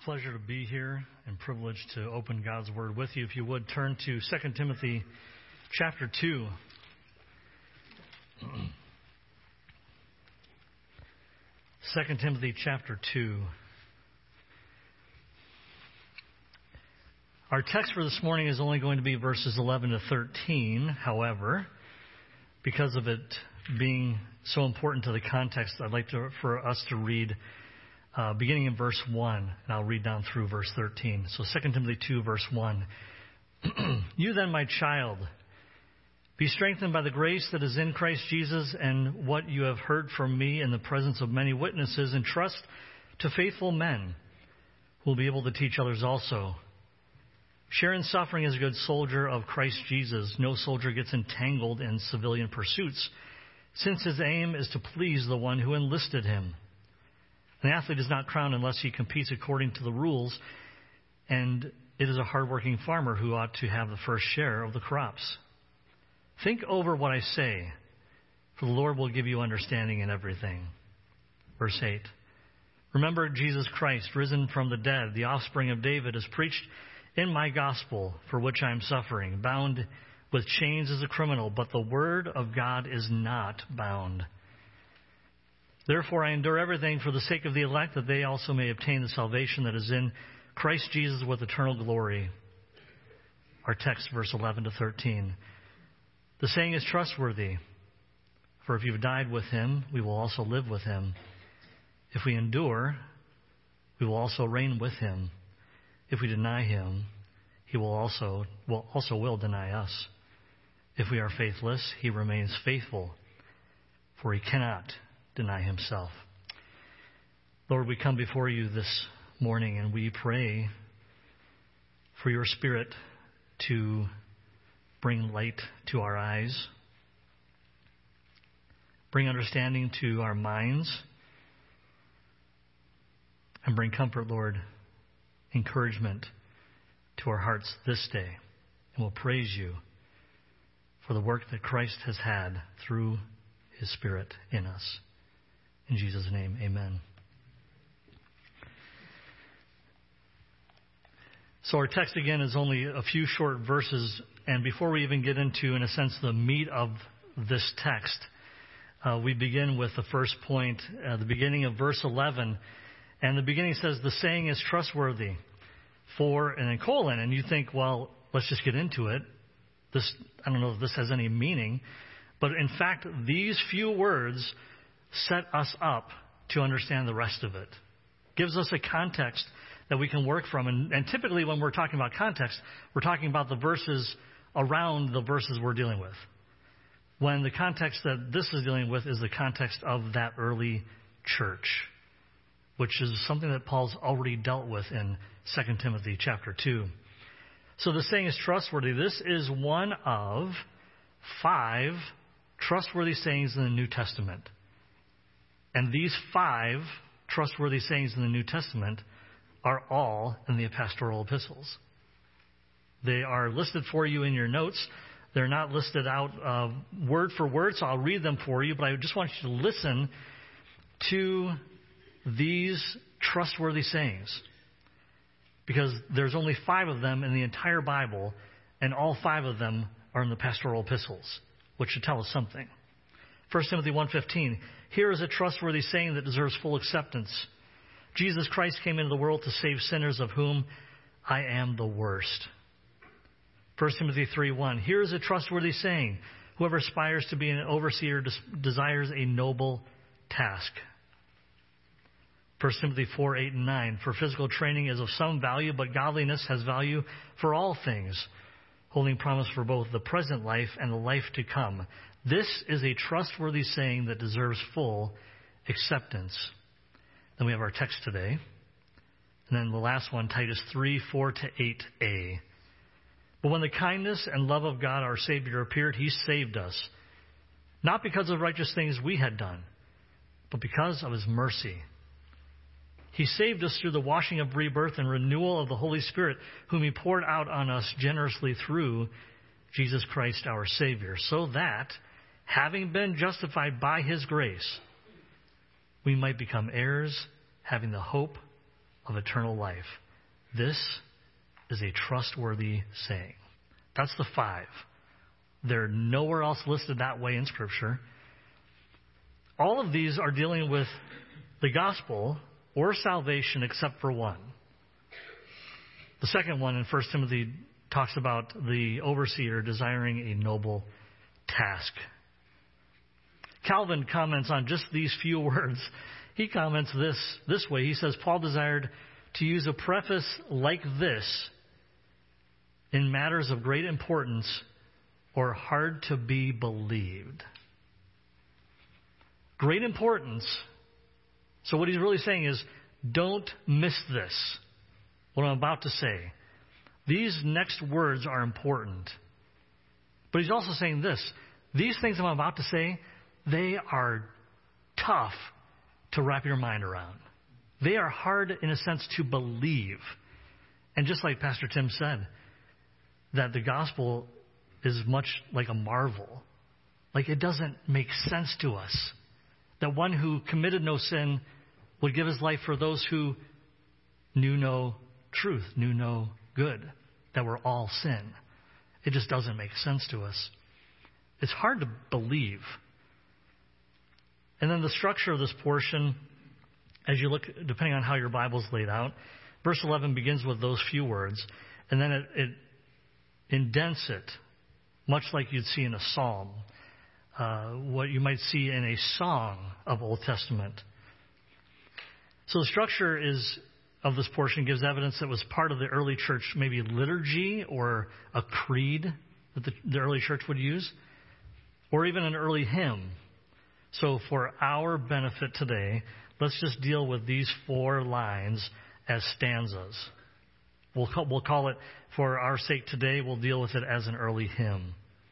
Pleasure to be here and privileged to open God's Word with you. If you would, turn to 2 Timothy chapter 2. 2 Timothy chapter 2. Our text for this morning is only going to be verses 11 to 13. However, because of it being so important to the context, I'd like for us to read beginning in verse 1, and I'll read down through verse 13. So 2 Timothy 2, verse 1. You then, my child, be strengthened by the grace that is in Christ Jesus, and what you have heard from me in the presence of many witnesses, and trust to faithful men who will be able to teach others also. Share in suffering as a good soldier of Christ Jesus. No soldier gets entangled in civilian pursuits, since his aim is to please the one who enlisted him. An athlete is not crowned unless he competes according to the rules, and it is a hardworking farmer who ought to have the first share of the crops. Think over what I say, for the Lord will give you understanding in everything. Verse 8. Remember Jesus Christ, risen from the dead, the offspring of David, is preached in my gospel, for which I am suffering, bound with chains as a criminal, but the word of God is not bound. Therefore I endure everything for the sake of the elect, that they also may obtain the salvation that is in Christ Jesus with eternal glory. Our text, verse 11 to 13. The saying is trustworthy, for if you've died with him, we will also live with him. If we endure, we will also reign with him. If we deny him, he will also deny us. If we are faithless, he remains faithful, for he cannot deny himself. Lord, we come before you this morning and we pray for your Spirit to bring light to our eyes, bring understanding to our minds, and bring comfort, Lord, encouragement to our hearts this day. And we'll praise you for the work that Christ has had through his Spirit in us. In Jesus' name, amen. So our text again is only a few short verses, and before we even get into, in a sense, the meat of this text, we begin with the first point, the beginning of verse 11. And the beginning says, the saying is trustworthy, and then colon, and you think, well, let's just get into it. I don't know if this has any meaning, but in fact, these few words set us up to understand the rest of it. Gives us a context that we can work from. And typically when we're talking about context, we're talking about the verses around the verses we're dealing with. When the context that this is dealing with is the context of that early church, which is something that Paul's already dealt with in 2 Timothy chapter 2. So the saying is trustworthy. This is one of 5 trustworthy sayings in the New Testament. And these 5 trustworthy sayings in the New Testament are all in the pastoral epistles. They are listed for you in your notes. They're not listed out word for word, so I'll read them for you. But I just want you to listen to these trustworthy sayings, because there's only 5 of them in the entire Bible, and all 5 of them are in the pastoral epistles, which should tell us something. 1 Timothy 1:15, here is a trustworthy saying that deserves full acceptance. Jesus Christ came into the world to save sinners, of whom I am the worst. 1 Timothy 3:1, here is a trustworthy saying. Whoever aspires to be an overseer desires a noble task. 1 Timothy 4:8 and 9, for physical training is of some value, but godliness has value for all things, holding promise for both the present life and the life to come. This is a trustworthy saying that deserves full acceptance. Then we have our text today. And then the last one, Titus 3:4-8a. But when the kindness and love of God our Savior appeared, he saved us, not because of righteous things we had done, but because of his mercy. He saved us through the washing of rebirth and renewal of the Holy Spirit, whom he poured out on us generously through Jesus Christ our Savior, so that, having been justified by his grace, we might become heirs, having the hope of eternal life. This is a trustworthy saying. That's the 5. They're nowhere else listed that way in Scripture. All of these are dealing with the gospel or salvation except for one. The second one in 1 Timothy talks about the overseer desiring a noble task. Calvin comments on just these few words. He comments this way. He says, Paul desired to use a preface like this in matters of great importance or hard to be believed. Great importance. So what he's really saying is, don't miss this, what I'm about to say. These next words are important. But he's also saying this. These things I'm about to say, they are tough to wrap your mind around. They are hard, in a sense, to believe. And just like Pastor Tim said, that the gospel is much like a marvel. Like it doesn't make sense to us. That one who committed no sin would give his life for those who knew no truth, knew no good, that were all sin. It just doesn't make sense to us. It's hard to believe. And then the structure of this portion, as you look, depending on how your Bible's laid out, verse 11 begins with those few words, and then it indents it, much like you'd see in a psalm, what you might see in a song of Old Testament. So the structure of this portion gives evidence that was part of the early church, maybe liturgy or a creed that the early church would use, or even an early hymn. So for our benefit today, let's just deal with these 4 lines as stanzas. We'll call it, for our sake today, we'll deal with it as an early hymn.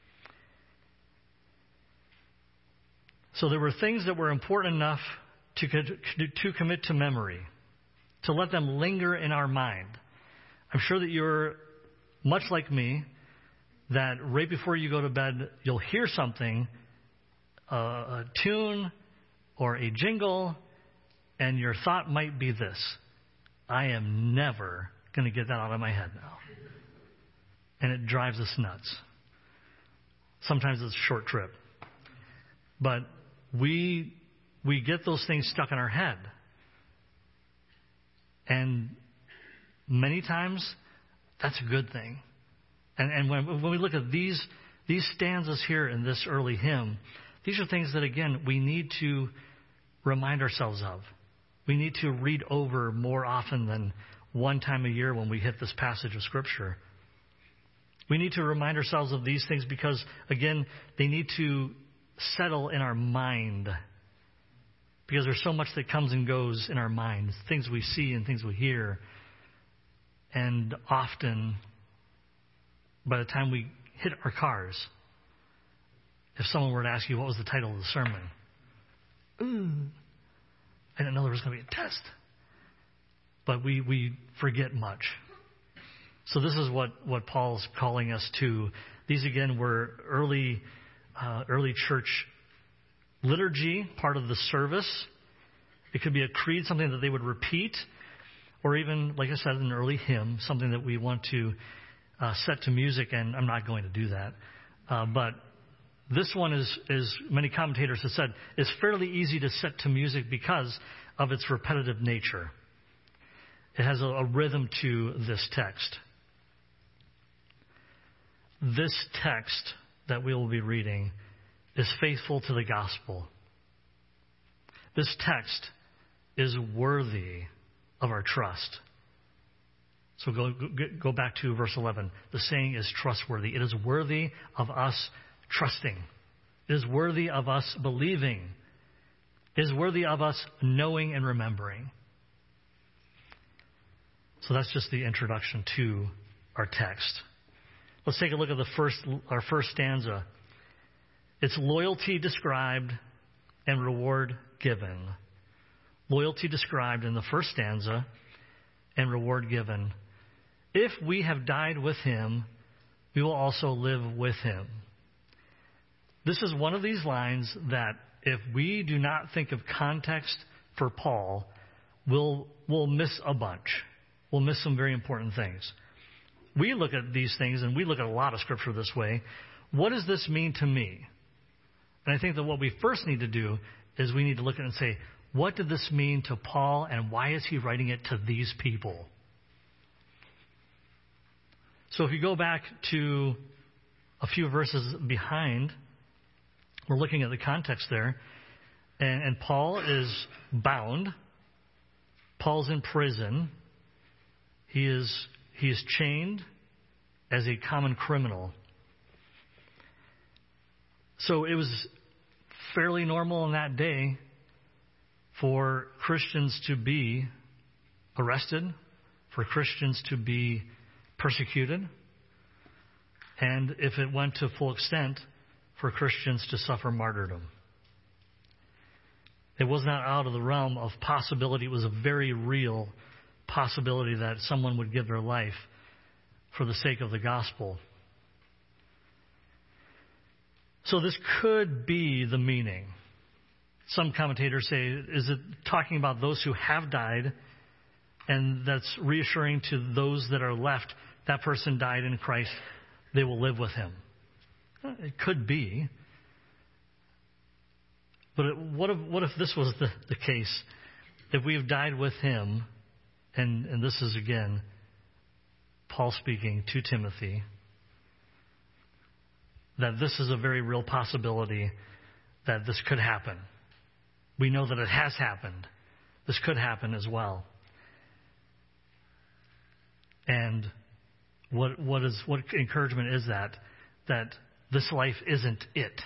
So there were things that were important enough to commit to memory, to let them linger in our mind. I'm sure that you're much like me, that right before you go to bed, you'll hear something, a tune or a jingle, and your thought might be this: I am never going to get that out of my head now. And it drives us nuts. Sometimes it's a short trip. But we get those things stuck in our head. And many times, that's a good thing. And when we look at these stanzas here in this early hymn, these are things that, again, we need to remind ourselves of. We need to read over more often than one time a year when we hit this passage of Scripture. We need to remind ourselves of these things because, again, they need to settle in our mind. Because there's so much that comes and goes in our mind, things we see and things we hear. And often, by the time we hit our cars, if someone were to ask you what was the title of the sermon, I didn't know there was going to be a test. But we forget much. So this is what Paul's calling us to. These, again, were early church liturgy, part of the service. It could be a creed, something that they would repeat, or even, like I said, an early hymn, something that we want to set to music, and I'm not going to do that. But this one is, many commentators have said, is fairly easy to set to music because of its repetitive nature. It has a rhythm to this text. This text that we will be reading is faithful to the gospel. This text is worthy of our trust. So go back to verse 11. The saying is trustworthy. It is worthy of us trusting. It is worthy of us believing. It is worthy of us knowing and remembering. So that's just the introduction to our text. Let's take a look at our first stanza. It's loyalty described and reward given. Loyalty described in the first stanza and reward given. If we have died with him, we will also live with him. This is one of these lines that if we do not think of context for Paul, we'll miss a bunch. We'll miss some very important things. We look at these things, and we look at a lot of Scripture this way. What does this mean to me? And I think that what we first need to do is we need to look at it and say, what did this mean to Paul, and why is he writing it to these people? So if you go back to a few verses behind, we're looking at the context there, and Paul is bound. Paul's in prison. He is chained as a common criminal. So it was fairly normal in that day for Christians to be arrested, for Christians to be persecuted, and if it went to full extent, for Christians to suffer martyrdom. It was not out of the realm of possibility. It was a very real possibility that someone would give their life for the sake of the gospel. So this could be the meaning. Some commentators say, is it talking about those who have died, and that's reassuring to those that are left, that person died in Christ, they will live with him? It could be. But what if this was the case? If we have died with him, and this is again Paul speaking to Timothy, that this is a very real possibility that this could happen. We know that it has happened. This could happen as well. And what encouragement is that this life isn't it.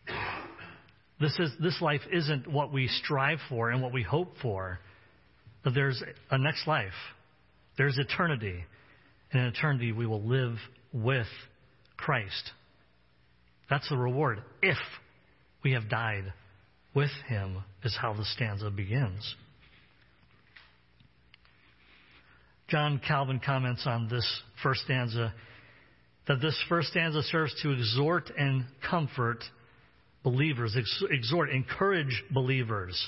This life isn't what we strive for and what we hope for. But there's a next life. There's eternity. And in eternity we will live with Christ. That's the reward. If we have died with him, is how the stanza begins. John Calvin comments on this first stanza that this first stanza serves to exhort and comfort believers. Encourage believers.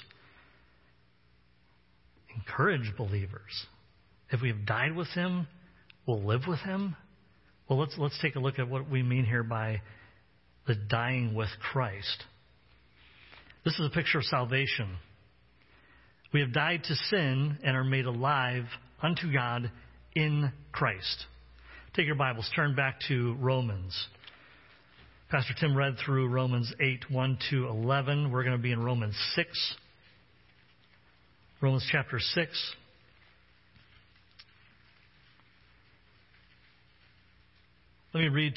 Encourage believers. If we have died with him, we'll live with him. Well, let's take a look at what we mean here by the dying with Christ. This is a picture of salvation. We have died to sin and are made alive unto God in Christ. Take your Bibles, turn back to Romans. Pastor Tim read through Romans 8, 1 to 11. We're going to be in Romans 6. Romans chapter 6. Let me read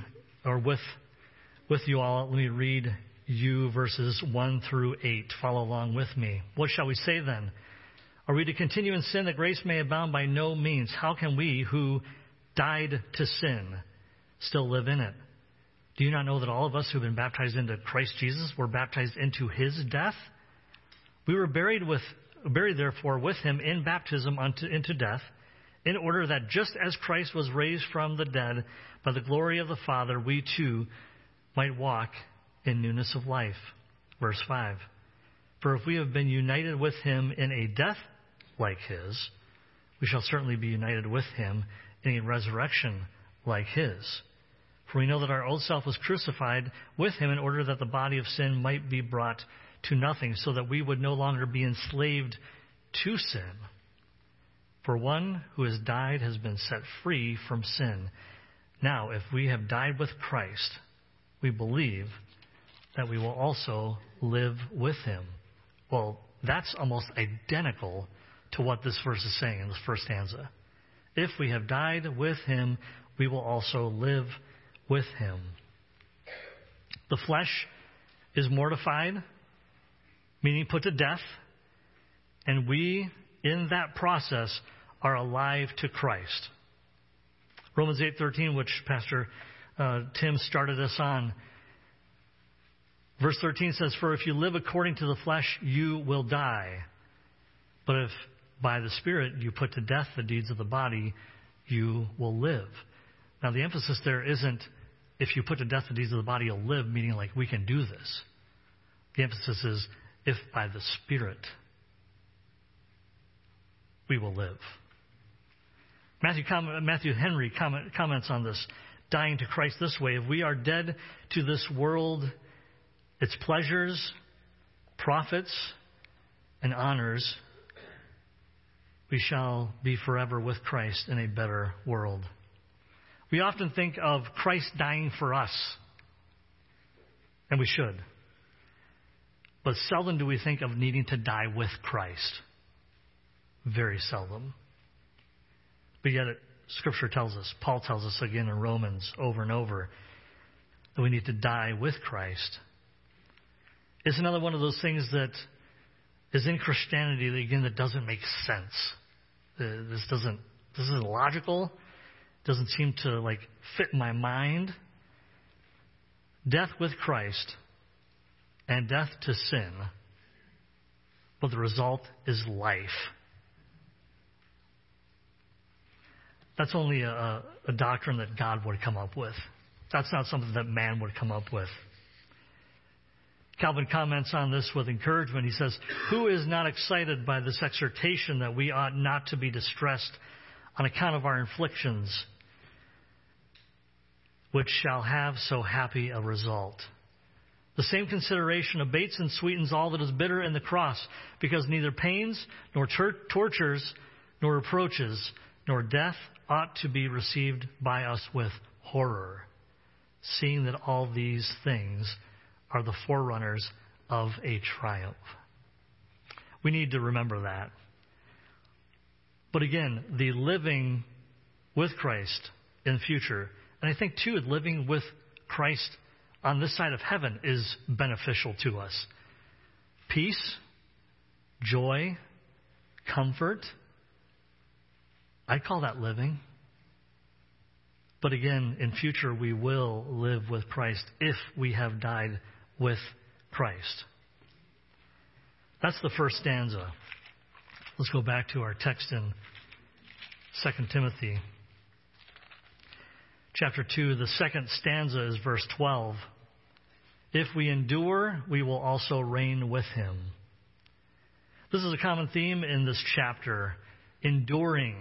with you all. Let me read you verses 1 through 8. Follow along with me. What shall we say then? Are we to continue in sin that grace may abound? By no means. How can we who died to sin still live in it? Do you not know that all of us who have been baptized into Christ Jesus were baptized into his death? We were buried therefore with him in baptism into death, in order that just as Christ was raised from the dead by the glory of the Father, we too might walk in newness of life. Verse 5. For if we have been united with him in a death like his, we shall certainly be united with him in a resurrection like his. For we know that our old self was crucified with him in order that the body of sin might be brought to nothing, so that we would no longer be enslaved to sin. For one who has died has been set free from sin. Now, if we have died with Christ, we believe that we will also live with him. Well, that's almost identical to what this verse is saying in the first stanza. If we have died with him, we will also live with him. The flesh is mortified, meaning put to death, and we, in that process, are alive to Christ. Romans 8:13, which Pastor Tim started us on. Verse 13 says, for if you live according to the flesh, you will die. But if by the Spirit you put to death the deeds of the body, you will live. Now the emphasis there isn't if you put to death the deeds of the body, you'll live, meaning like we can do this. The emphasis is if by the Spirit we will live. Matthew Henry comments on this, dying to Christ this way: if we are dead to this world, its pleasures, profits, and honors, we shall be forever with Christ in a better world. We often think of Christ dying for us, and we should. But seldom do we think of needing to die with Christ. Very seldom. But yet Scripture tells us, Paul tells us again in Romans over and over, that we need to die with Christ. It's another one of those things that is in Christianity, that doesn't make sense. This isn't logical. Doesn't seem to fit my mind. Death with Christ and death to sin, but the result is life. That's only a doctrine that God would come up with. That's not something that man would come up with. Calvin comments on this with encouragement. He says, "Who is not excited by this exhortation that we ought not to be distressed on account of our inflictions, which shall have so happy a result? The same consideration abates and sweetens all that is bitter in the cross, because neither pains, nor tortures, nor reproaches, nor death ought to be received by us with horror, seeing that all these things are the forerunners of a triumph." We need to remember that. But again, the living with Christ in the future, and I think too, living with Christ on this side of heaven is beneficial to us. Peace, joy, comfort. I'd call that living. But again, in future, we will live with Christ if we have died with Christ. That's the first stanza. Let's go back to our text in 2 Timothy. Chapter 2, the second stanza is verse 12. If we endure, we will also reign with him. This is a common theme in this chapter, enduring.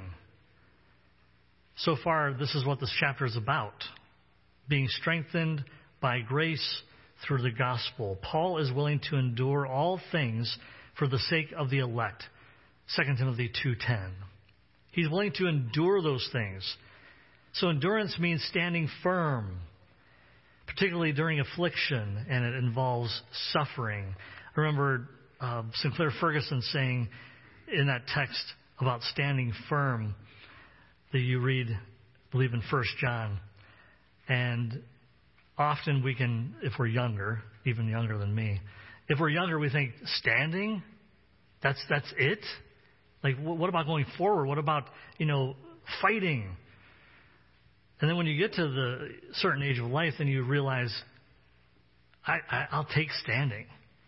So far, this is what this chapter is about. Being strengthened by grace through the gospel. Paul is willing to endure all things for the sake of the elect. 2 Timothy 2:10. He's willing to endure those things. So endurance means standing firm, particularly during affliction, and it involves suffering. I remember Sinclair Ferguson saying in that text about standing firm that you read, I believe in 1 John, and often we can, if we're younger, even younger than me, if we're younger, we think, standing? That's it? What about going forward? What about, fighting? And then when you get to the certain age of life, then you realize, I'll take standing.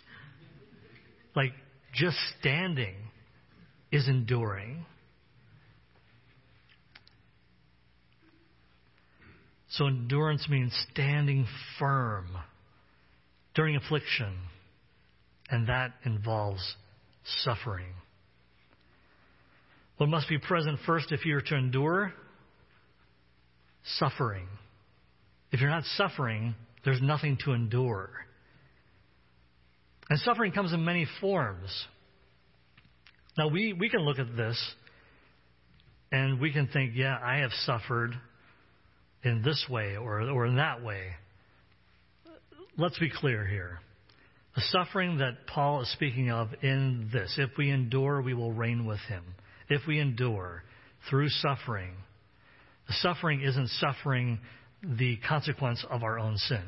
Just standing is enduring. So endurance means standing firm during affliction, and that involves suffering. What must be present first if you are to endure? Suffering. If you're not suffering, there's nothing to endure. And suffering comes in many forms. Now, we can look at this and we can think, yeah, I have suffered in this way or in that way. Let's be clear here. The suffering that Paul is speaking of in this, if we endure, we will reign with him. If we endure through suffering, the suffering isn't suffering the consequence of our own sin.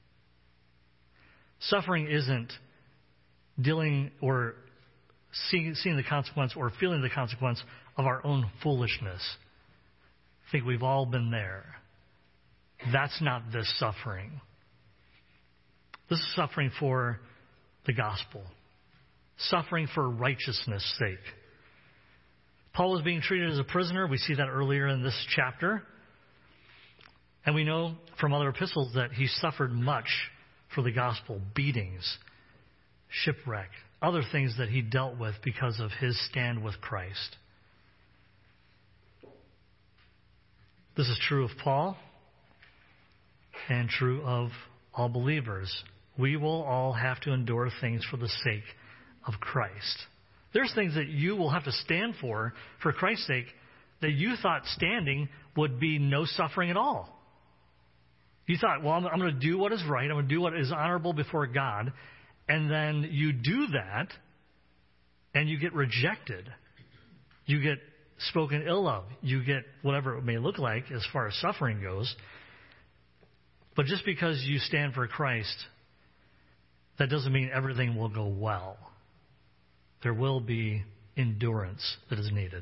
Suffering isn't dealing or seeing the consequence or feeling the consequence of our own foolishness. I think we've all been there. That's not this suffering. This is suffering for the gospel. Suffering for righteousness' sake. Paul was being treated as a prisoner. We see that earlier in this chapter. And we know from other epistles that he suffered much for the gospel. Beatings, shipwreck, other things that he dealt with because of his stand with Christ. This is true of Paul and true of all believers. We will all have to endure things for the sake of Christ. There's things that you will have to stand for Christ's sake, that you thought standing would be no suffering at all. You thought, well, I'm going to do what is right. I'm going to do what is honorable before God. And then you do that, and you get rejected. You get spoken ill of. You get whatever it may look like as far as suffering goes. But just because you stand for Christ, that doesn't mean everything will go well. There will be endurance that is needed.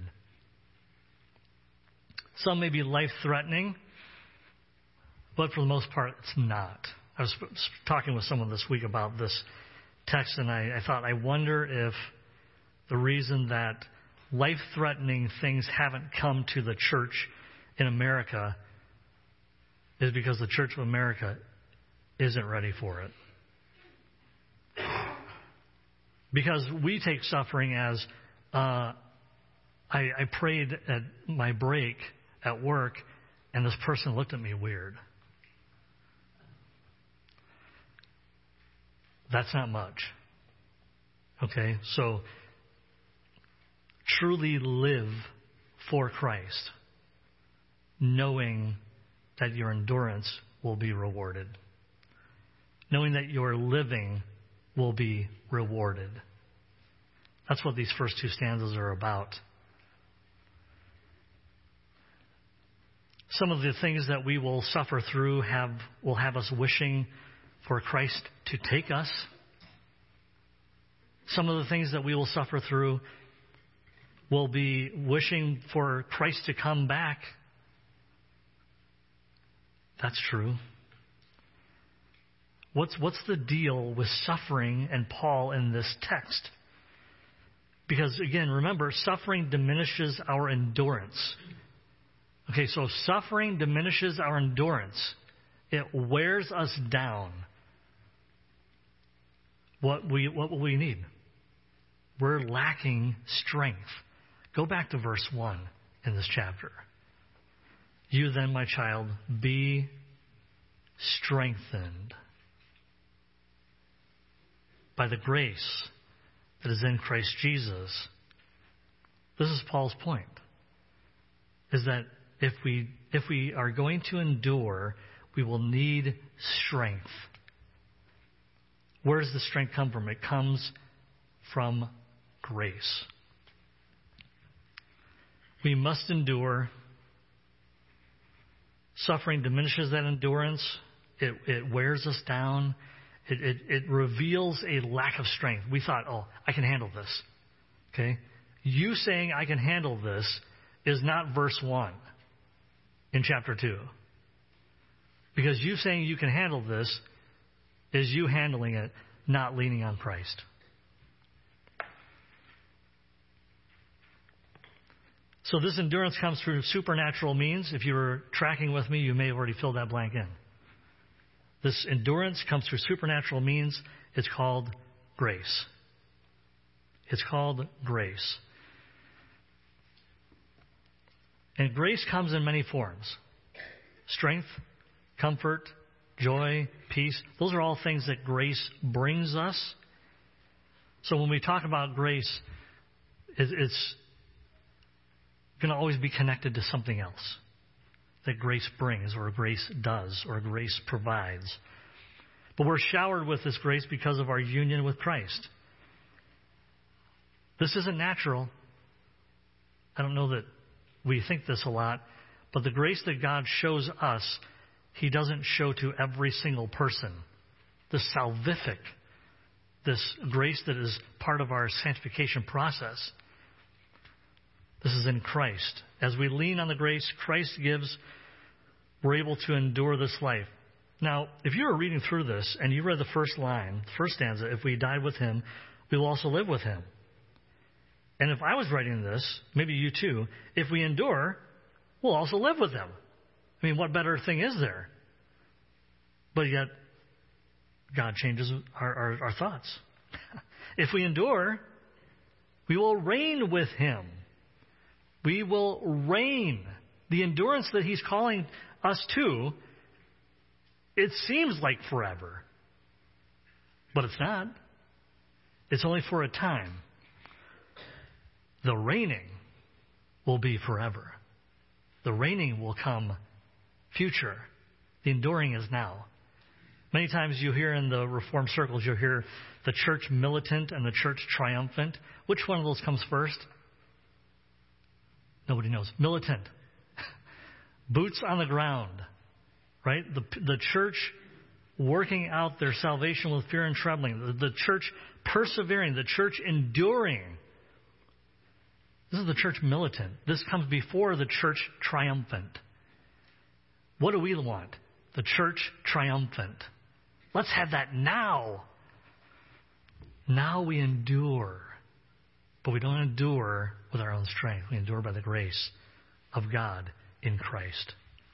Some may be life-threatening, but for the most part, it's not. I was talking with someone this week about this text, and I thought, I wonder if the reason that life-threatening things haven't come to the church in America is because the Church of America isn't ready for it. Because we take suffering as, I prayed at my break at work, and this person looked at me weird. That's not much. Okay? So, truly live for Christ, knowing that your endurance will be rewarded. Knowing that your living will be rewarded. That's what these first two stanzas are about. Some of the things that we will suffer through will have us wishing for Christ to take us. Some of the things that we will suffer through will be wishing for Christ to come back. That's true. What's the deal with suffering and Paul in this text? Because, again, remember, suffering diminishes our endurance. Okay, so suffering diminishes our endurance. It wears us down. What will we need? We're lacking strength. Go back to verse 1 in this chapter. You then, my child, be strengthened by the grace that is in Christ Jesus. This is Paul's point, is that if we are going to endure, we will need strength. Where does the strength come from? It comes from grace. We must endure. Suffering diminishes that endurance. It wears us down. It reveals a lack of strength. We thought, oh, I can handle this. Okay? You saying I can handle this is not verse 1 in chapter 2. Because you saying you can handle this is you handling it, not leaning on Christ. So this endurance comes through supernatural means. If you were tracking with me, you may have already filled that blank in. This endurance comes through supernatural means. It's called grace. It's called grace. And grace comes in many forms. Strength, comfort, joy, peace. Those are all things that grace brings us. So when we talk about grace, it's going to always be connected to something else that grace brings, or grace does, or grace provides. But we're showered with this grace because of our union with Christ. This isn't natural. I don't know that we think this a lot, but the grace that God shows us, He doesn't show to every single person. This salvific, this grace that is part of our sanctification process. This is in Christ. As we lean on the grace Christ gives, we're able to endure this life. Now, if you were reading through this and you read the first line, first stanza, if we died with Him, we will also live with Him. And if I was writing this, maybe you too, if we endure, we'll also live with Him. I mean, what better thing is there? But yet, God changes our thoughts. If we endure, we will reign with Him. We will reign the endurance that he's calling us to, it seems like forever. But it's not. It's only for a time. The reigning will be forever. The reigning will come future. The enduring is now. Many times you hear in the Reformed circles, you'll hear the church militant and the church triumphant. Which one of those comes first? Nobody knows. Militant. Boots on the ground. Right? The church working out their salvation with fear and trembling. The church persevering. The church enduring. This is the church militant. This comes before the church triumphant. What do we want? The church triumphant. Let's have that now. Now we endure. But we don't endure with our own strength. We endure by the grace of God in Christ.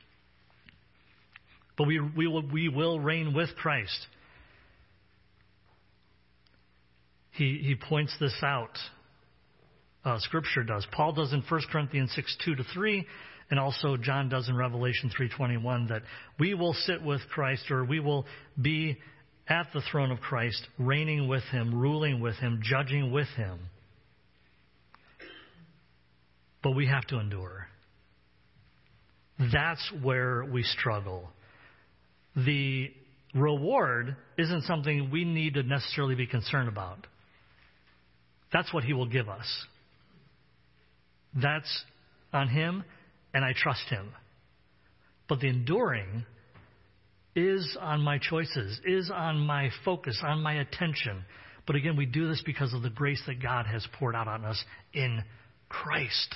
But we will reign with Christ. He points this out. Scripture does. Paul does in 1 Corinthians 6:2-3, and also John does in Revelation 3:21, that we will sit with Christ, or we will be at the throne of Christ, reigning with him, ruling with him, judging with him. But we have to endure. That's where we struggle. The reward isn't something we need to necessarily be concerned about. That's what he will give us. That's on him, and I trust him. But the enduring is on my choices, is on my focus, on my attention. But again, we do this because of the grace that God has poured out on us in Christ.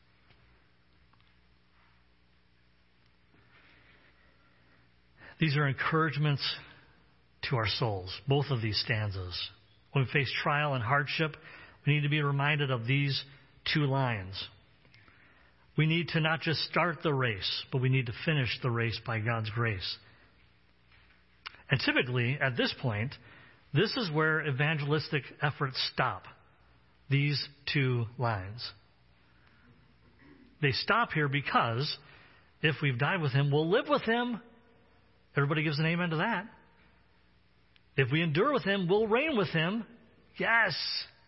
These are encouragements to our souls, both of these stanzas. When we face trial and hardship, we need to be reminded of these two lines. We need to not just start the race, but we need to finish the race by God's grace. And typically, at this point, this is where evangelistic efforts stop. These two lines. They stop here because if we've died with him, we'll live with him. Everybody gives an amen to that. If we endure with him, we'll reign with him. Yes.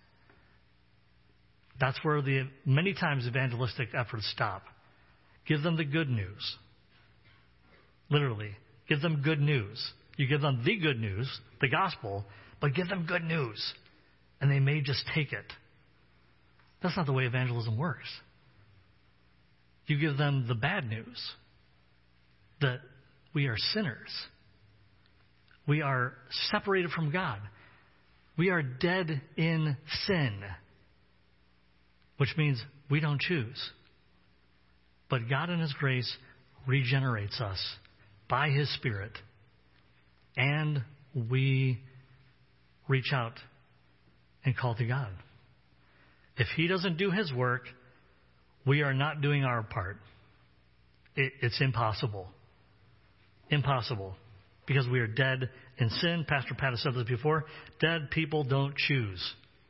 That's where many times evangelistic efforts stop. Give them the good news. Literally, give them good news. You give them the good news, the gospel, but give them good news. And they may just take it. That's not the way evangelism works. You give them the bad news. That we are sinners. We are separated from God. We are dead in sin. Which means we don't choose. But God in his grace regenerates us by his Spirit. And we reach out and call to God. If he doesn't do his work, we are not doing our part. It's impossible. Impossible. Because we are dead in sin. Pastor Pat has said this before. Dead people don't choose.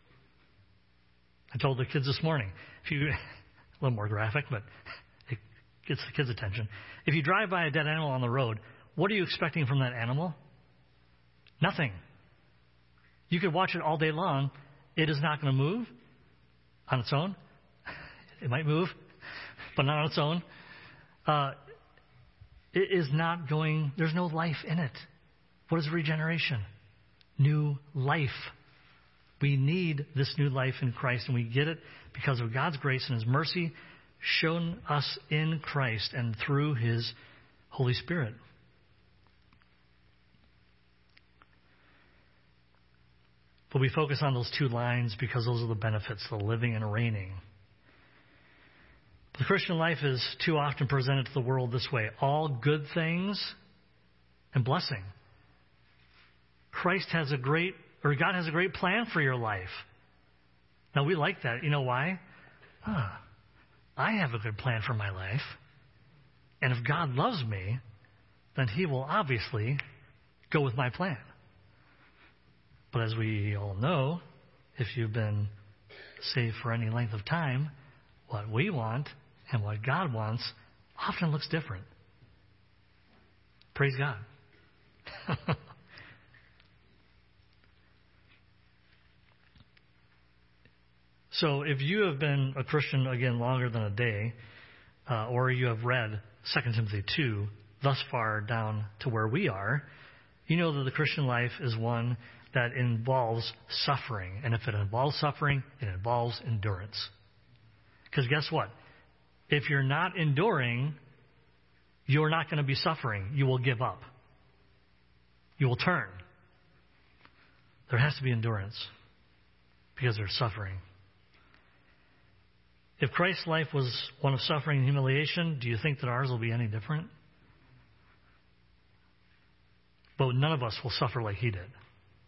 I told the kids this morning, a little more graphic, but it gets the kids' attention. If you drive by a dead animal on the road, what are you expecting from that animal? Nothing. You could watch it all day long. It is not going to move on its own. It might move, but not on its own. It is not going, there's no life in it. What is regeneration? New life. We need this new life in Christ, and we get it because of God's grace and his mercy shown us in Christ and through his Holy Spirit. But we focus on those two lines because those are the benefits, the living and reigning. The Christian life is too often presented to the world this way. All good things and blessing. God has a great plan for your life. Now, we like that. You know why? I have a good plan for my life. And if God loves me, then he will obviously go with my plan. But as we all know, if you've been saved for any length of time, what we want and what God wants often looks different. Praise God. So if you have been a Christian, again, longer than a day, or you have read 2 Timothy 2 thus far down to where we are, you know that the Christian life is one that involves suffering. And if it involves suffering, it involves endurance. Because guess what? If you're not enduring, you're not going to be suffering. You will give up. You will turn. There has to be endurance because there's suffering. If Christ's life was one of suffering and humiliation, do you think that ours will be any different? But none of us will suffer like he did.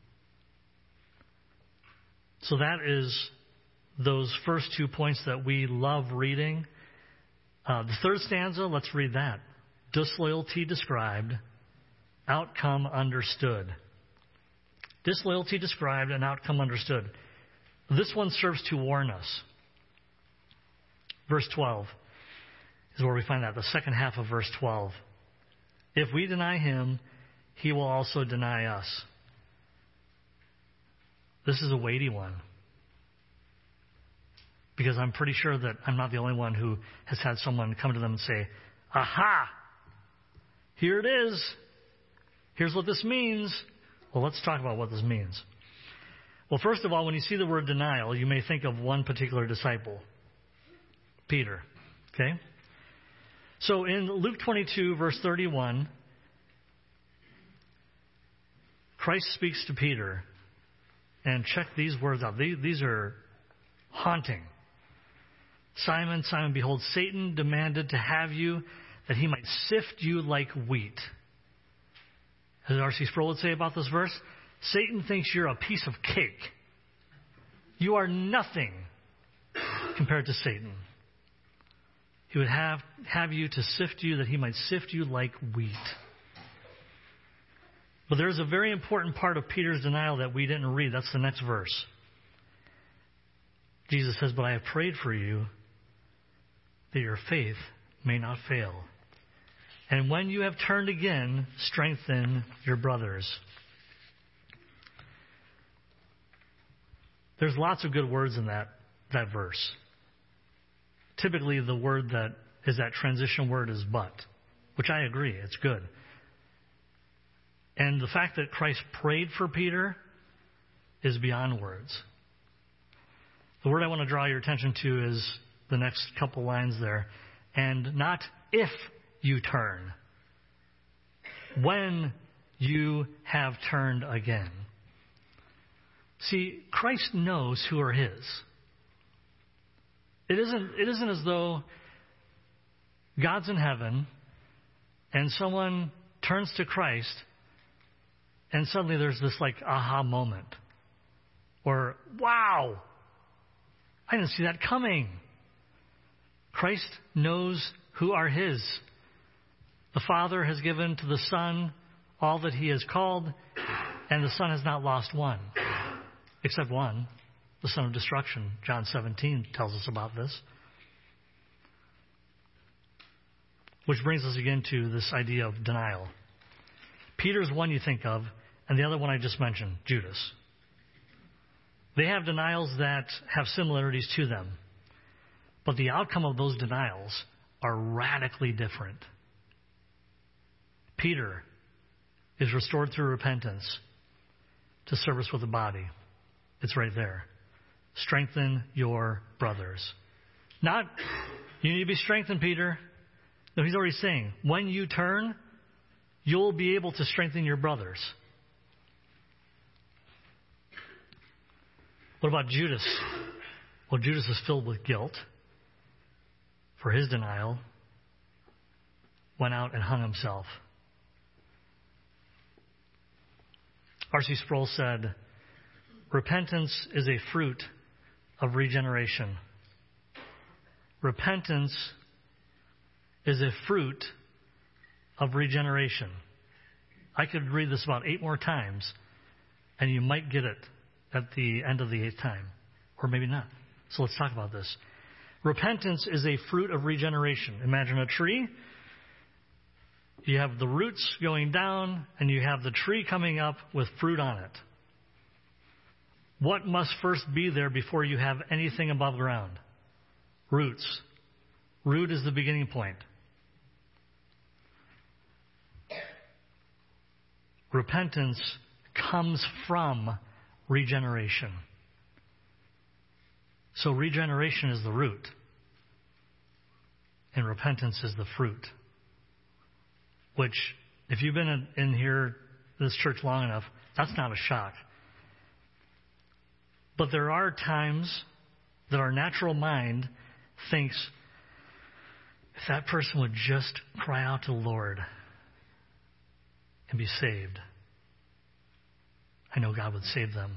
So that is those first 2 points that we love reading. The third stanza, let's read that. Disloyalty described, outcome understood. Disloyalty described and outcome understood. This one serves to warn us. Verse 12 is where we find that, the second half of verse 12. If we deny him, he will also deny us. This is a weighty one. Because I'm pretty sure that I'm not the only one who has had someone come to them and say, aha, here it is. Here's what this means. Well, let's talk about what this means. Well, first of all, when you see the word denial, you may think of one particular disciple, Peter. Okay? So in Luke 22, verse 31, Christ speaks to Peter. And check these words out. These are haunting. Simon, Simon, behold, Satan demanded to have you that he might sift you like wheat. As R.C. Sproul would say about this verse, Satan thinks you're a piece of cake. You are nothing compared to Satan. He would have you to sift you that he might sift you like wheat. But there's a very important part of Peter's denial that we didn't read. That's the next verse. Jesus says, but I have prayed for you that your faith may not fail. And when you have turned again, strengthen your brothers. There's lots of good words in that verse. Typically, the word that is that transition word is but, which I agree, it's good. And the fact that Christ prayed for Peter is beyond words. The word I want to draw your attention to is the next couple lines there. And not if you turn, when you have turned again. See, Christ knows who are his. It isn't as though God's in heaven and someone turns to Christ and suddenly there's this like aha moment. Or, wow, I didn't see that coming. Christ knows who are his. The Father has given to the Son all that he has called, and the Son has not lost one, except one, the son of destruction. John 17 tells us about this. Which brings us again to this idea of denial. Peter's one you think of, and the other one I just mentioned, Judas. They have denials that have similarities to them. But the outcome of those denials are radically different. Peter is restored through repentance to service with the body. It's right there. Strengthen your brothers. Not, you need to be strengthened, Peter. No, he's already saying, when you turn, you'll be able to strengthen your brothers. What about Judas? Well, Judas is filled with guilt for his denial, went out and hung himself. R.C. Sproul said, repentance is a fruit of regeneration. Repentance is a fruit of regeneration. I could read this about 8 more times, and you might get it at the end of the 8th time, or maybe not. So let's talk about this. Repentance is a fruit of regeneration. Imagine a tree. You have the roots going down, and you have the tree coming up with fruit on it. What must first be there before you have anything above ground? Roots. Root is the beginning point. Repentance comes from regeneration. So regeneration is the root, and repentance is the fruit. Which, if you've been in here, this church long enough, that's not a shock. But there are times that our natural mind thinks, if that person would just cry out to the Lord and be saved, I know God would save them.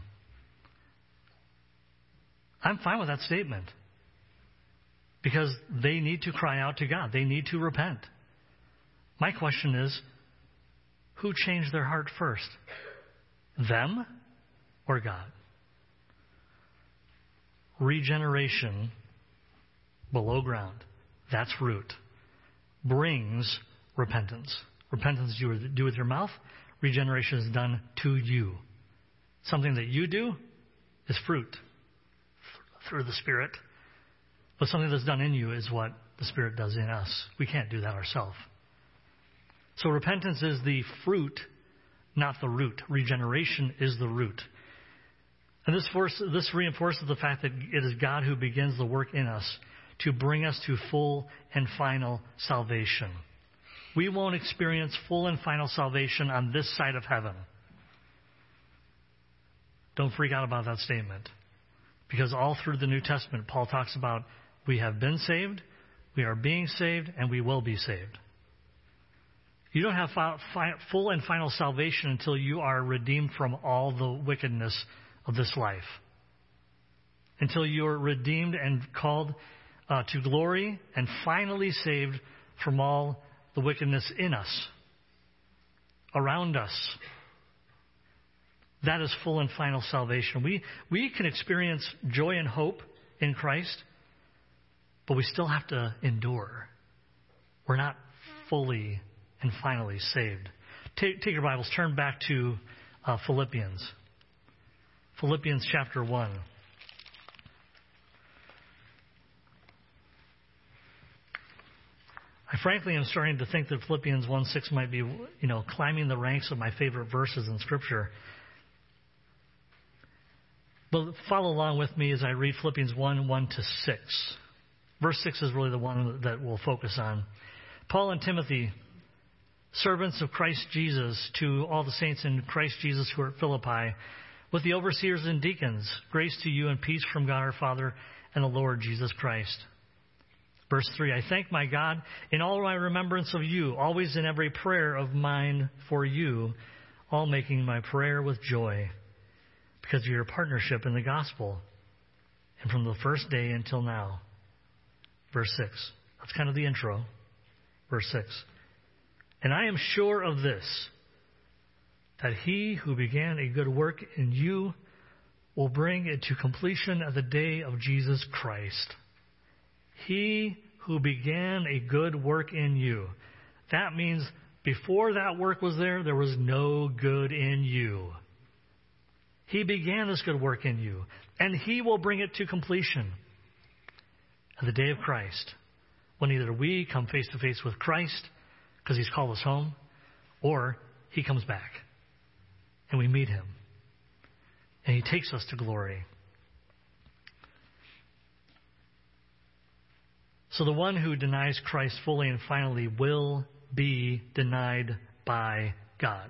I'm fine with that statement, because they need to cry out to God. They need to repent. My question is, who changed their heart first? Them or God? Regeneration below ground, that's root, brings repentance. Repentance you do with your mouth. Regeneration is done to you. Something that you do is fruit through the Spirit. But something that's done in you is what the Spirit does in us. We can't do that ourselves. So repentance is the fruit, not the root. Regeneration is the root. And this reinforces the fact that it is God who begins the work in us to bring us to full and final salvation. We won't experience full and final salvation on this side of heaven. Don't freak out about that statement. Because all through the New Testament, Paul talks about we have been saved, we are being saved, and we will be saved. You don't have full and final salvation until you are redeemed from all the wickedness of this life. Until you are redeemed and called to glory and finally saved from all the wickedness in us, around us. That is full and final salvation. We can experience joy and hope in Christ, but we still have to endure. We're not fully and finally saved. Take your Bibles, turn back to Philippians. Philippians chapter 1. I frankly am starting to think that Philippians 1:6 might be, climbing the ranks of my favorite verses in Scripture. But follow along with me as I read Philippians 1:1-6. Verse 6 is really the one that we'll focus on. Paul and Timothy, servants of Christ Jesus, to all the saints in Christ Jesus who are at Philippi, with the overseers and deacons, grace to you and peace from God our Father and the Lord Jesus Christ. Verse 3, I thank my God in all my remembrance of you, always in every prayer of mine for you, all making my prayer with joy, because of your partnership in the gospel, and from the first day until now. Verse 6, that's kind of the intro. Verse 6, and I am sure of this, that he who began a good work in you will bring it to completion at the day of Jesus Christ. He who began a good work in you. That means before that work was there was no good in you. He began this good work in you, and he will bring it to completion at the day of Christ, when either we come face to face with Christ because he's called us home, or he comes back and we meet him and he takes us to glory. So the one who denies Christ fully and finally will be denied by God.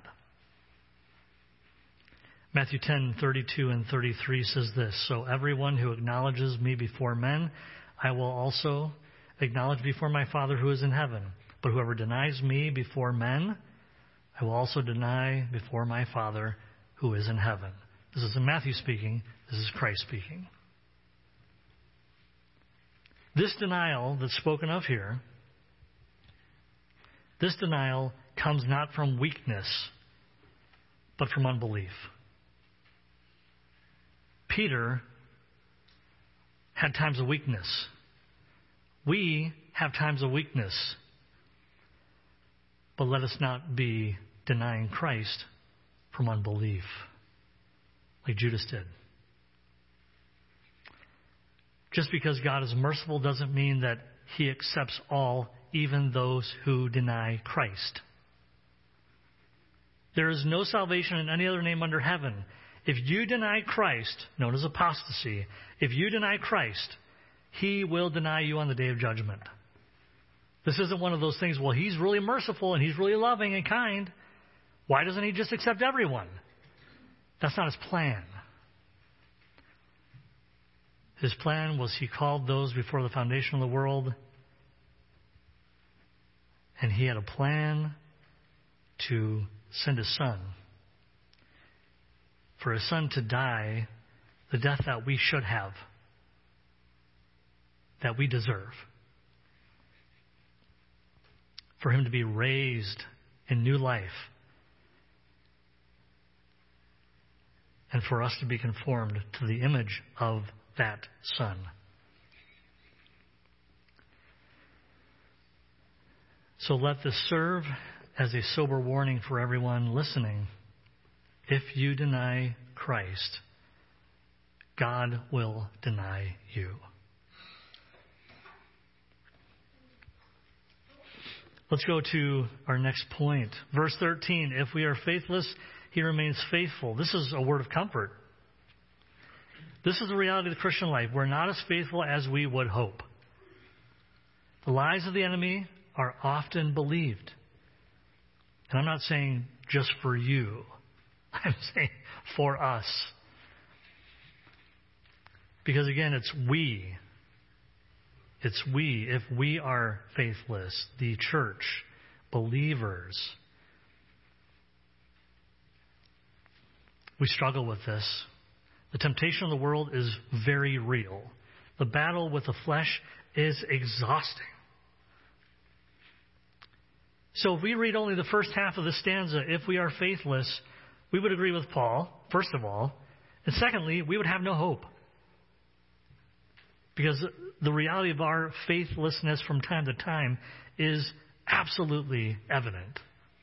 Matthew 10:32-33 says this, so everyone who acknowledges me before men, I will also acknowledge before my Father who is in heaven. But whoever denies me before men, I will also deny before my Father who is in heaven. This isn't Matthew speaking, this is Christ speaking. This denial that's spoken of here, this denial comes not from weakness, but from unbelief. Peter had times of weakness. We have times of weakness, but let us not be denying Christ from unbelief, like Judas did. Just because God is merciful doesn't mean that he accepts all, even those who deny Christ. There is no salvation in any other name under heaven. If you deny Christ, known as apostasy, if you deny Christ, he will deny you on the day of judgment. This isn't one of those things, well, he's really merciful and he's really loving and kind. Why doesn't he just accept everyone? That's not his plan. His plan was he called those before the foundation of the world, and he had a plan to send his son. For his son to die the death that we should have, that we deserve. For him to be raised in new life. And for us to be conformed to the image of that son. So let this serve as a sober warning for everyone listening. If you deny Christ, God will deny you. Let's go to our next point. Verse 13, if we are faithless, he remains faithful. This is a word of comfort. This is the reality of the Christian life. We're not as faithful as we would hope. The lies of the enemy are often believed. And I'm not saying just for you. I'm saying for us. Because again, it's we. It's we. If we are faithless, the church, believers, we struggle with this. The temptation of the world is very real. The battle with the flesh is exhausting. So if we read only the first half of the stanza, if we are faithless, we would agree with Paul, first of all. And secondly, we would have no hope. Because the reality of our faithlessness from time to time is absolutely evident.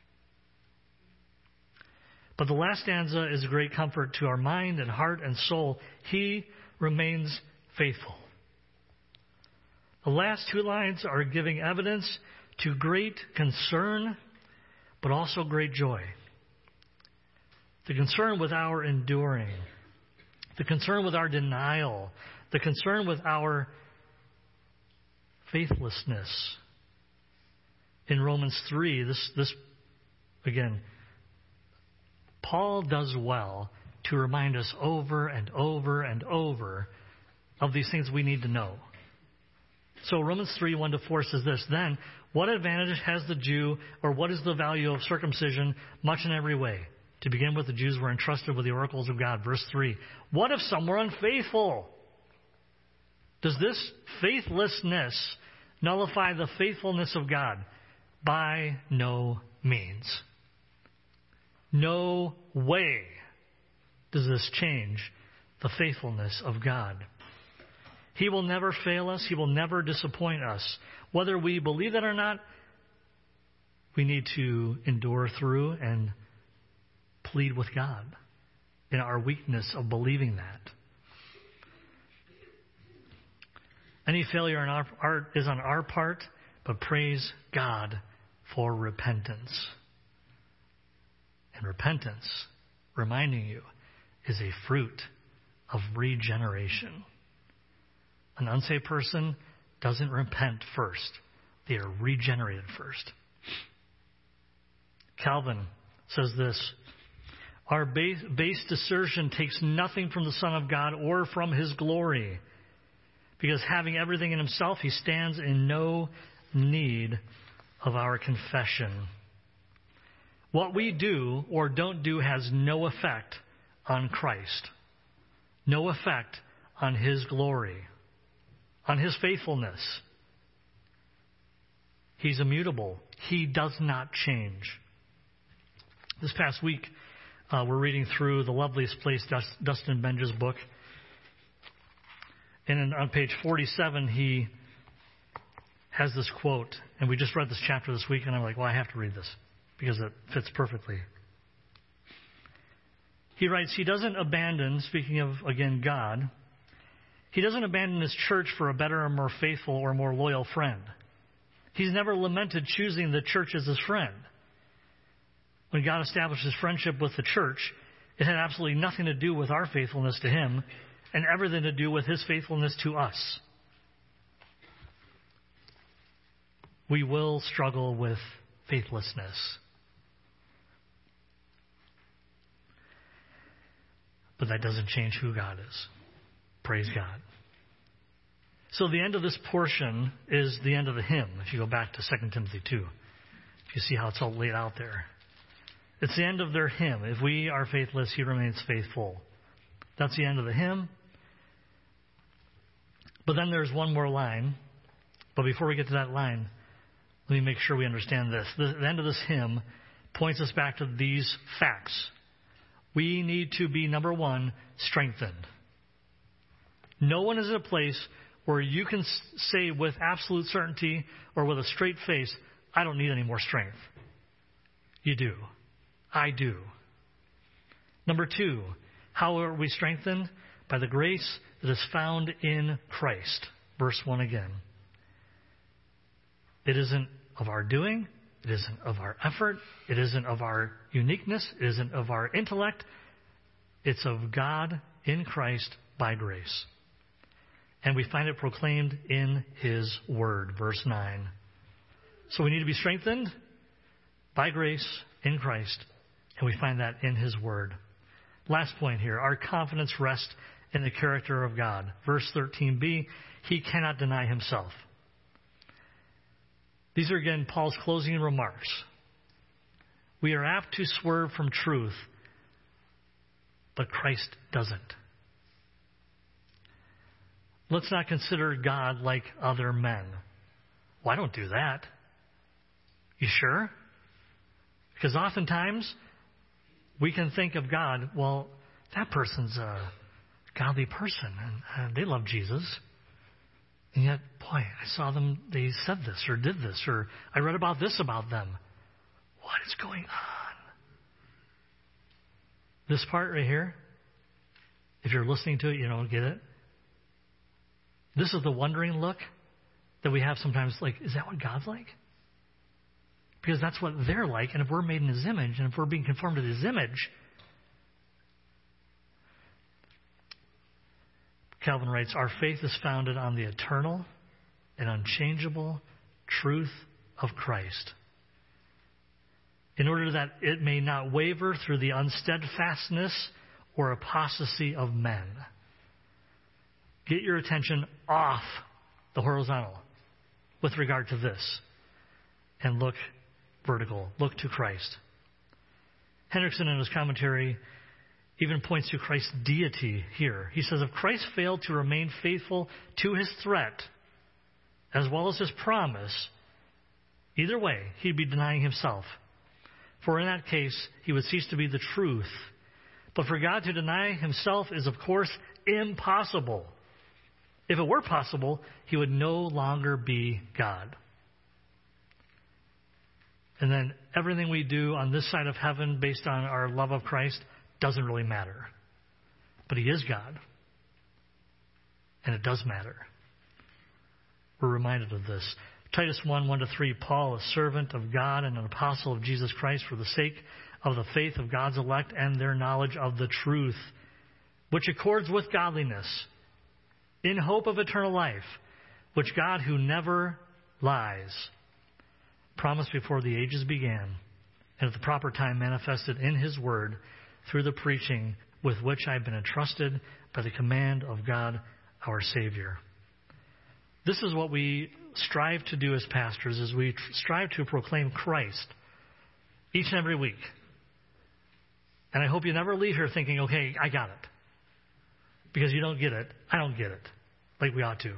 But the last stanza is a great comfort to our mind and heart and soul. He remains faithful. The last two lines are giving evidence to great concern, but also great joy. The concern with our enduring, the concern with our denial, the concern with our faithlessness. In Romans 3, this again, Paul does well to remind us over and over and over of these things we need to know. So Romans 3, 1-4 says this, then, what advantage has the Jew, or what is the value of circumcision? Much in every way. To begin with, the Jews were entrusted with the oracles of God. Verse 3, what if some were unfaithful? Does this faithlessness nullify the faithfulness of God? By no means. No way does this change the faithfulness of God. He will never fail us. He will never disappoint us. Whether we believe that or not, we need to endure through and plead with God in our weakness of believing that. Any failure on our part is on our part, but praise God for repentance. And repentance, reminding you, is a fruit of regeneration. An unsaved person doesn't repent first. They are regenerated first. Calvin says this, our base desertion takes nothing from the Son of God or from his glory, because having everything in himself, he stands in no need of our confession. What we do or don't do has no effect on Christ, no effect on his glory, on his faithfulness. He's immutable. He does not change. This past week, we're reading through The Loveliest Place, Dustin Benja's book. And on page 47, he has this quote, and we just read this chapter this week, and I'm like, well, I have to read this because it fits perfectly. He writes, he doesn't abandon, speaking of, again, God, he doesn't abandon his church for a better or more faithful or more loyal friend. He's never lamented choosing the church as his friend. When God established his friendship with the church, it had absolutely nothing to do with our faithfulness to him and everything to do with his faithfulness to us. We will struggle with faithlessness. But that doesn't change who God is. Praise God. So the end of this portion is the end of the hymn. If you go back to 2 Timothy 2, if you see how it's all laid out there. It's the end of their hymn. If we are faithless, he remains faithful. That's the end of the hymn. But then there's one more line. But before we get to that line, let me make sure we understand this. The end of this hymn points us back to these facts. We need to be, number one, strengthened. No one is in a place where you can say with absolute certainty or with a straight face, I don't need any more strength. You do. I do. Number two, how are we strengthened? By the grace that is found in Christ. Verse 1 again. It isn't of our doing. It isn't of our effort. It isn't of our uniqueness. It isn't of our intellect. It's of God in Christ by grace. And we find it proclaimed in his word. Verse 9. So we need to be strengthened by grace in Christ. And we find that in his word. Last point here. Our confidence rests in the character of God. Verse 13b. He cannot deny himself. These are, again, Paul's closing remarks. We are apt to swerve from truth, but Christ doesn't. Let's not consider God like other men. Well, I don't do that. You sure? Because oftentimes we can think of God, well, that person's a godly person, and they love Jesus. And yet, boy, I saw them, they said this or did this, or I read about this about them. What is going on? This part right here, if you're listening to it, you don't get it. This is the wondering look that we have sometimes, like, is that what God's like? Because that's what they're like, and if we're made in his image, and if we're being conformed to his image, Calvin writes, our faith is founded on the eternal and unchangeable truth of Christ, in order that it may not waver through the unsteadfastness or apostasy of men. Get your attention off the horizontal with regard to this and look vertical. Look to Christ. Hendrickson, in his commentary, even points to Christ's deity here. He says, if Christ failed to remain faithful to his threat, as well as his promise, either way, he'd be denying himself. For in that case, he would cease to be the truth. But for God to deny himself is, of course, impossible. If it were possible, he would no longer be God. And then everything we do on this side of heaven based on our love of Christ doesn't really matter. But he is God. And it does matter. We're reminded of this. Titus 1:1-3, Paul, a servant of God and an apostle of Jesus Christ, for the sake of the faith of God's elect and their knowledge of the truth, which accords with godliness, in hope of eternal life, which God, who never lies, promised before the ages began, and at the proper time manifested in his word, through the preaching with which I have been entrusted by the command of God our Savior. This is what we strive to do as pastors, is we strive to proclaim Christ each and every week. And I hope you never leave here thinking, okay, I got it. Because you don't get it, I don't get it, like we ought to.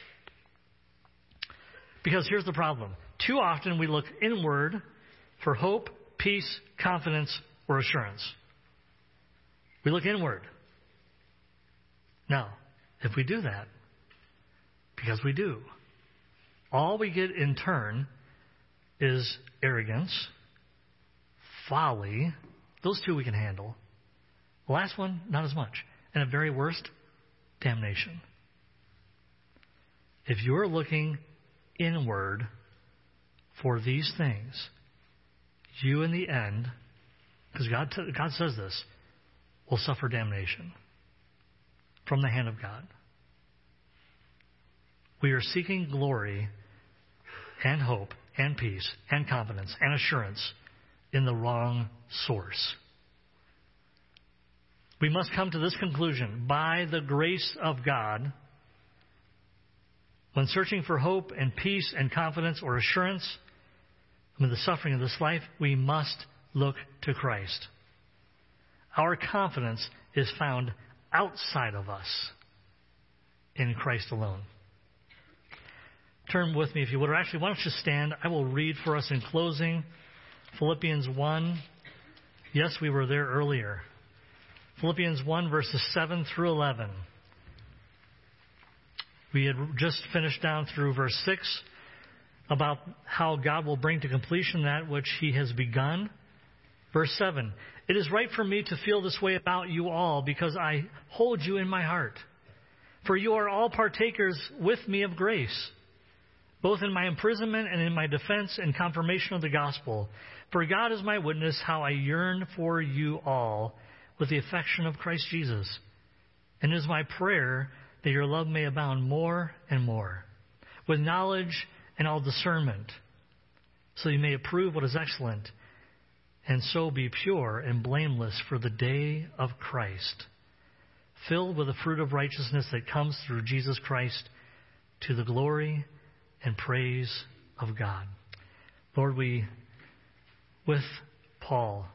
Because here's the problem. Too often we look inward for hope, peace, confidence, or assurance. We look inward. Now, if we do that, because we do, All we get in turn is arrogance, folly. Those two we can handle. The last one, not as much. And at very worst, damnation. If you're looking inward for these things, you in the end, because God says this, will suffer damnation from the hand of God. We are seeking glory and hope and peace and confidence and assurance in the wrong source. We must come to this conclusion: by the grace of God, when searching for hope and peace and confidence or assurance amid the suffering of this life, we must look to Christ. Our confidence is found outside of us in Christ alone. Turn with me, if you would, or actually, why don't you stand? I will read for us in closing Philippians 1. Yes, we were there earlier. Philippians 1, verses 7 through 11. We had just finished down through verse 6 about how God will bring to completion that which He has begun. Verse 7, it is right for me to feel this way about you all because I hold you in my heart. For you are all partakers with me of grace, both in my imprisonment and in my defense and confirmation of the gospel. For God is my witness how I yearn for you all with the affection of Christ Jesus. And it is my prayer that your love may abound more and more, with knowledge and all discernment, so you may approve what is excellent, and so be pure and blameless for the day of Christ, filled with the fruit of righteousness that comes through Jesus Christ, to the glory and praise of God. Lord, we, with Paul,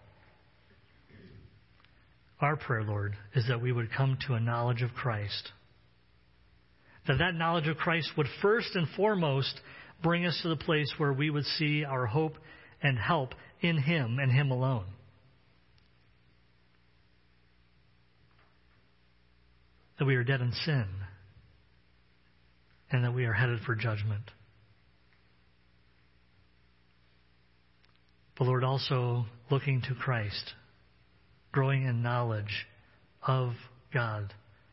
our prayer, Lord, is that we would come to a knowledge of Christ. That knowledge of Christ would first and foremost bring us to the place where we would see our hope and help in Him and Him alone. That we are dead in sin and that we are headed for judgment. But Lord, also looking to Christ, growing in knowledge of God,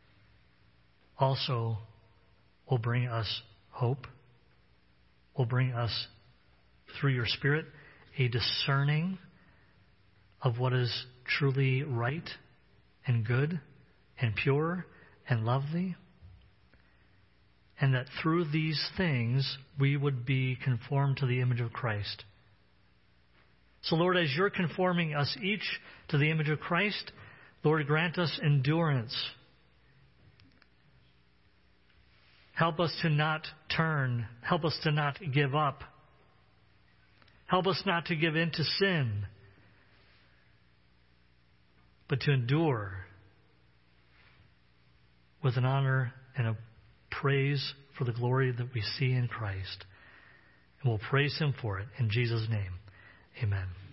also will bring us hope, will bring us, through your Spirit, a discerning of what is truly right and good and pure and lovely. And that through these things we would be conformed to the image of Christ. So Lord, as you're conforming us each to the image of Christ, Lord, grant us endurance. Help us to not turn. Help us to not give up. Help us not to give in to sin, but to endure with an honor and a praise for the glory that we see in Christ. And we'll praise Him for it. In Jesus' name, amen.